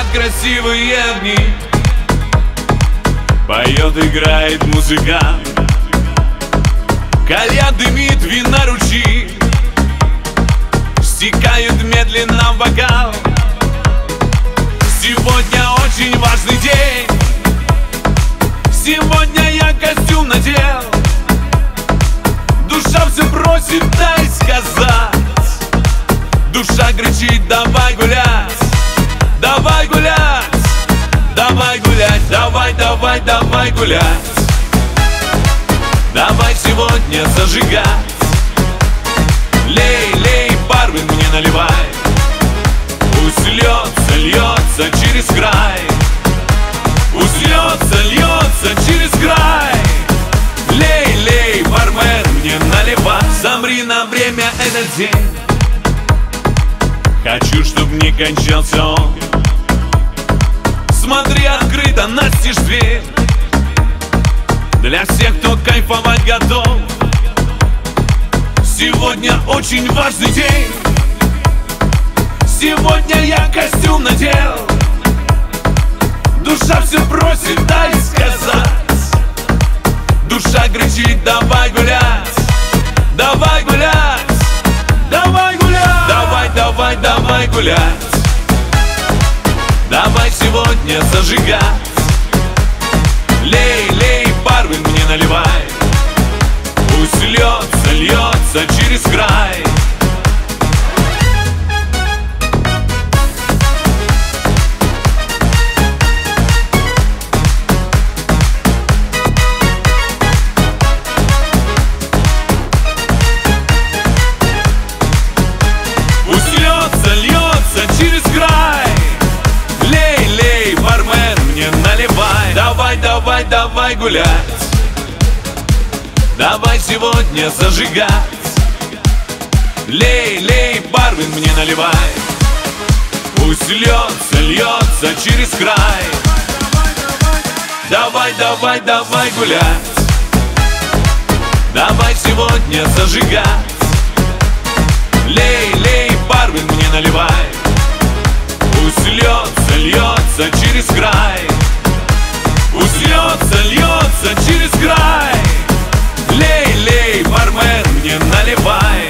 красивые огни. Поет, играет музыкант, кальян дымит, вина ручьи, стекают медленно в бокал. Сегодня очень важный день. Сегодня я костюм надел. Душа все просит, дай сказать. Душа кричит, давай гулять, давай гулять, давай гулять, давай, давай, давай гулять. Давай сегодня зажигать. Лей, лей, бармен, мне наливай. Пусть льется, льется через край. Пусть льется, льется через край. Лей, лей, бармен, мне наливай. Замри на время этот день. Хочу, чтоб не кончался он. Смотри, открыто настежь дверь. Для всех, кто кайфовать готов. Сегодня очень важный день. Сегодня я костюм надел. Душа все просит, дай сказать. Душа кричит, давай гулять, давай гулять, давай гулять, давай, давай, давай гулять. Давай сегодня зажигать. Лей, лей, бармен, мне наливай. Пусть льется, льется через край. Пусть льется, льется через край. Лей, лей, бармен, мне наливай. Давай, давай, давай гулять. Давай сегодня зажигать. Лей, лей, бармен, мне наливай. Пусть льется, льется через край. Давай, давай, давай гулять. Давай сегодня зажигать. Лей, лей, бармен, мне наливай. Пусть льется, льется через край. Пусть льется, льется через край. Лей, лей, бармен, мне наливай.